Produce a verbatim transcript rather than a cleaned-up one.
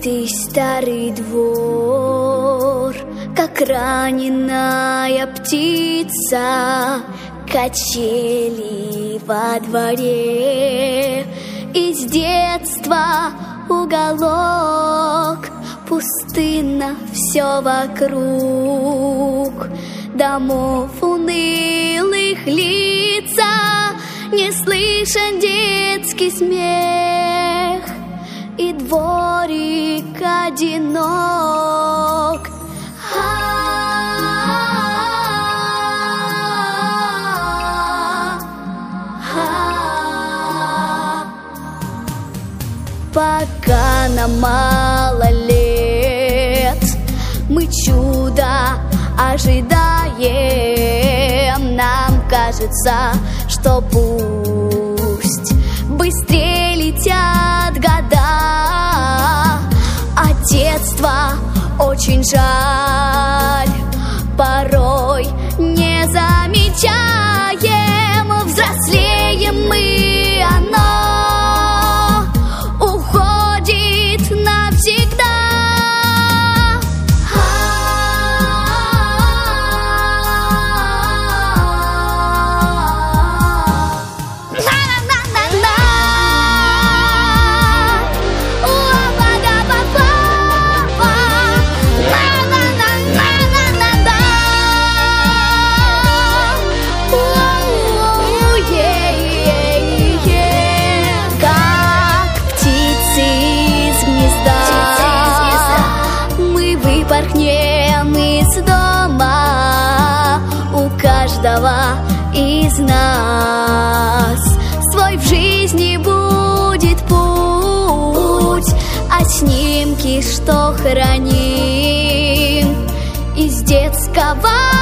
Разбитый старый двор, как раненая птица, качели во дворе. Из детства уголок, пустынно все вокруг. Домов унылых лица, не слышен детский смех, и дворик одинок. Пока нам мало лет, мы чудо ожидаем. Нам кажется, что пусть быстрее летят года, а детство очень жаль, порой не замечаем. Взрослеем мы, оно уходит навсегда. Порхнем из дома, у каждого из нас свой в жизни будет путь, а снимки, что храним из детского